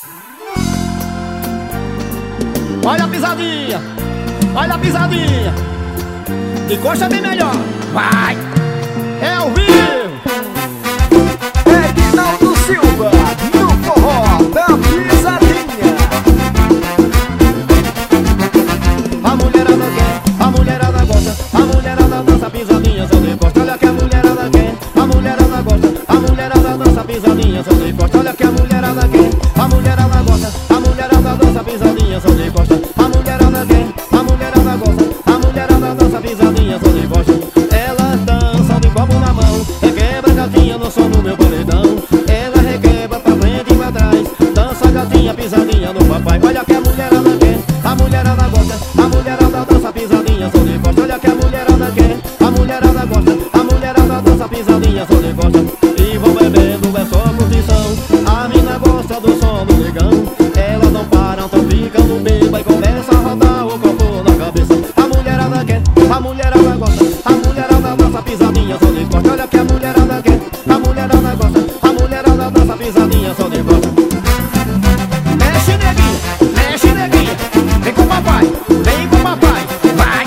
Olha a pisadinha, olha a pisadinha. De coxa bem melhor. Vai! É ao vivo! Reginaldo Silva, no forró da pisadinha. A mulherada quer, a mulherada gosta, a mulherada dança pisadinha, só de costa. Olha que a mulherada quer, a mulherada gosta, a mulherada dança pisadinha, só de costa. Olha que a mulherada quer, a mulherada gosta, a mulherada dança pisadinha, só de costa. A mulherada quer, a mulherada gosta, a mulherada dança pisadinha, só de costa. Elas dançam de copo na mão, requebra gatinha no som do meu paredão. Ela requebra pra frente e pra trás, dança gatinha pisadinha no papai. Olha que a mulherada quer, a mulherada gosta, a mulherada dança pisadinha, só de costa. Olha que a mulherada quer, a mulherada gosta, a mulherada dança pisadinha, só de costa. E vão bebendo, é só curtição, a mina gosta do som do negão. Elas não param, tão ficando bêbada e começa a rodar o copo na cabeça. A mulherada quer, a mulherada gosta, a mulherada dança pisadinha, só de costa. Olha que a mulherada quer, a mulherada gosta, a mulherada dança pisadinha, só de costa. Mexe neguinha, vem com o papai, vem com o papai, vai!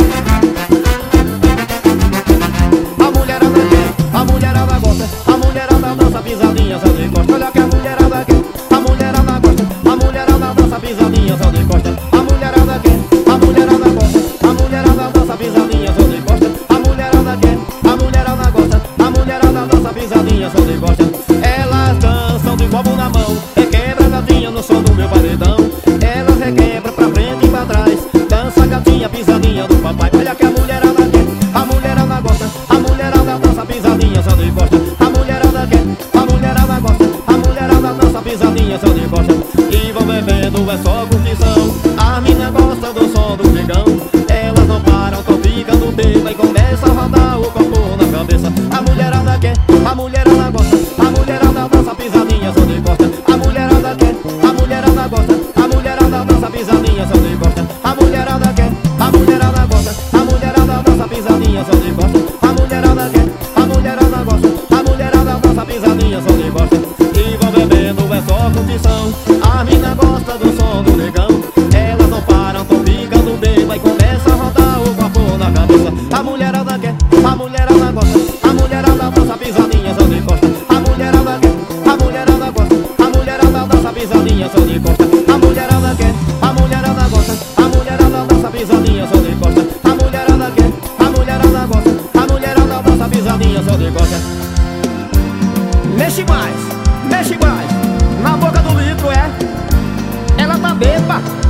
A mulherada quer, a mulherada gosta, a mulherada dança pisadinha, só de costa. Olha que a mulherada quer, a mulherada gosta, a mulherada dança pisadinha, só de costa. A mulherada quer, a mulherada gosta, a mulherada dança pisadinha, só de costa. A mulherada quer, a mulherada gosta, a mulherada dança pisadinha, só de costa. Elas dançam de copo na mão, requebra gatinha no som do meu paredão. Elas requebra pra frente e pra trás, dança gatinha pisadinha do papai. Olha que a mulherada quer, a mulherada gosta, a mulherada dança pisadinha, só de costa. A mulherada quer, a mulherada gosta, a mulherada dança pisadinha, só de costa. E vão bebendo, é só curtição, a mina gosta do som do negão. Elas não param, tão ficando bêbada e começa a rodar o copo na cabeça. A mulherada quer, a mulherada gosta, a mulherada dança pisadinha, só de costa. A mulherada quer, a mulherada gosta, a mulherada dança pisadinha, só de costa. A mulherada quer, a mulherada gosta, a mulherada dança pisadinha, só de costa. A mulherada quer, a mulherada gosta, a mulherada dança pisadinha, só de costa. E vão bebendo, é só curtição, a mina gosta do som do negão. Elas não param, tão ficando bêbada e começa a rodar o copo na cabeça. A mulherada quer, a mulherada gosta, a mulherada dança pisadinha, só de costa. A mulherada quer, a mulherada gosta, a mulherada dança pisadinha, só de costa. A mulherada quer, a mulherada gosta, a mulherada dança pisadinha, só de costa. A mulherada quer, a mulherada gosta, a mulherada dança pisadinha, só de costa. Mexe mais, na boca do litro, é. Ela tá bêbada.